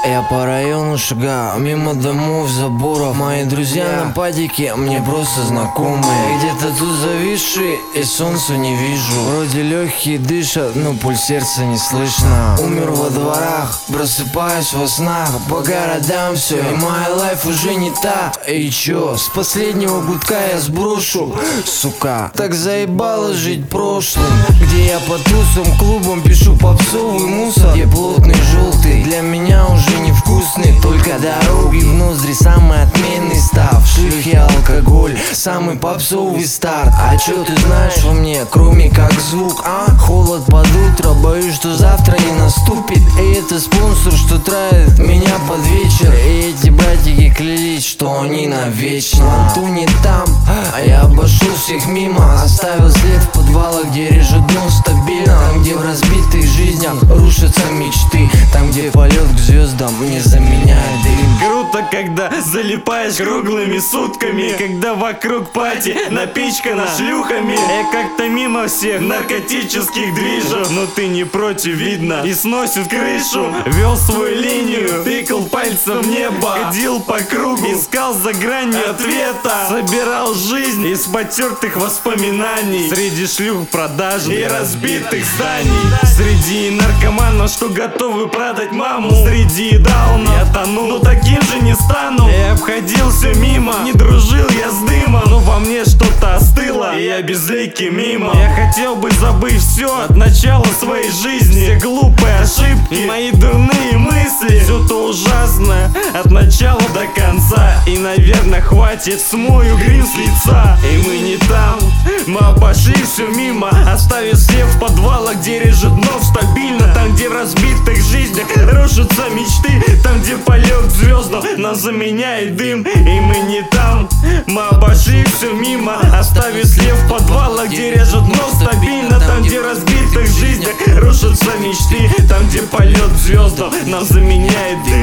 Я по району шагаю, мимо домов, заборов. Мои друзья на падике, мне просто знакомые. Где-то тут зависшие, и солнца не вижу. Вроде легкие дышат, но пульс сердца не слышно. Умер во дворах, просыпаюсь во снах. По городам все, и моя лайф уже не та. И чё, с последнего гудка я сброшу. Сука, так заебало жить прошлым. Где я по тусам, клубам пишу попсовый мусор. Где плотный желтый, для меня уже невкусный. Только дороги в ноздри, самый отменный став. Шлюхи, алкоголь, самый попсовый старт. А чё ты знаешь во мне, кроме как звук, а? Холод под утро, боюсь, что завтра не наступит. И это спонсор, что травит меня под вечер. И эти братики клялись, что они навечно. Ту не там, а я обошел всех мимо. Оставил след в подвалах, где режет дно стабильно. Там, где в разбитых жизнях рушатся мечты. Там, где полет к звездам не заменяет дым. Круто, когда залипаешь круглыми сутками, когда вокруг пати напичкана шлюхами. Я как-то мимо всех наркотических движов, но ты не против, видно, и сносит крышу. Вел свою линию, тыкал пальцем в небо, ходил по кругу, искал за гранью ответа. Собирал жизнь из потертых воспоминаний, среди шлюх продажных и разбитых зданий. Среди наркоманов, что готовы продать маму, среди даунов я тону, но таким же не стану. Я обходился мимо, не дружил я с дымом, но во мне что-то остыло, и я безликий мимо. Я хотел бы забыть все от начала своей жизни, все глупые ошибки и мои дурные мысли. Все то ужасное от начала до конца, и, наверное, хватит, смою грим с лица. И мы не там, мы обошли все мимо, оставив все в подвалах, где режет дно стабильно. Там, где в разбитых жизнях рушатся мечты, там, где полет к звездам нас заменяет дым. И мы не там, мы обошли все мимо, оставив след в подвалах, где режет дно стабильно. Там, где в разбитых жизнях рушатся мечты, там, где полет к звездам нас заменяет дым.